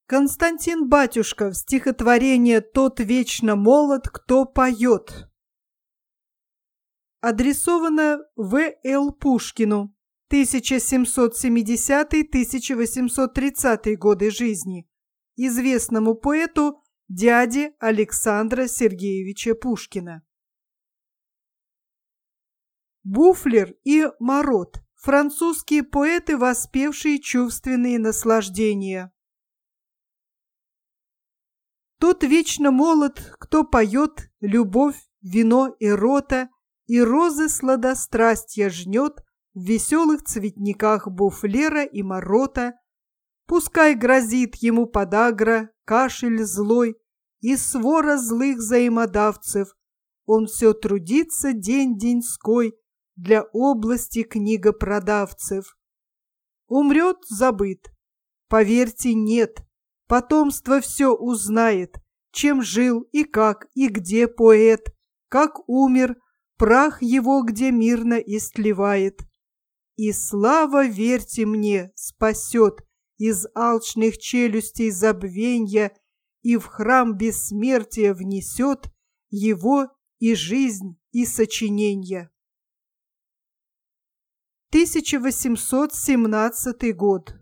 Константин Батюшков, стихотворение «Тот вечно молод, кто поет». Адресовано В.Л. Пушкину, 1770-1830 годы жизни, известному поэту дяде Александра Сергеевича Пушкина. Буфлер и Марот – французские поэты, воспевшие чувственные наслаждения. Тот вечно молод, кто поет любовь, вино и рота, и розы сладострастья жнет в веселых цветниках Буфлера и Марота. Пускай грозит ему подагра, кашель злой и свора злых взаимодавцев, он все трудится день-деньской для области книгопродавцев. Умрет — забыт. Поверьте, нет. Потомство все узнает, чем жил и как, и где поэт, как умер, прах его где мирно истлевает. И слава, верьте мне, спасет из алчных челюстей забвенья и в храм бессмертия внесет его и жизнь, и сочиненья. 1817 год.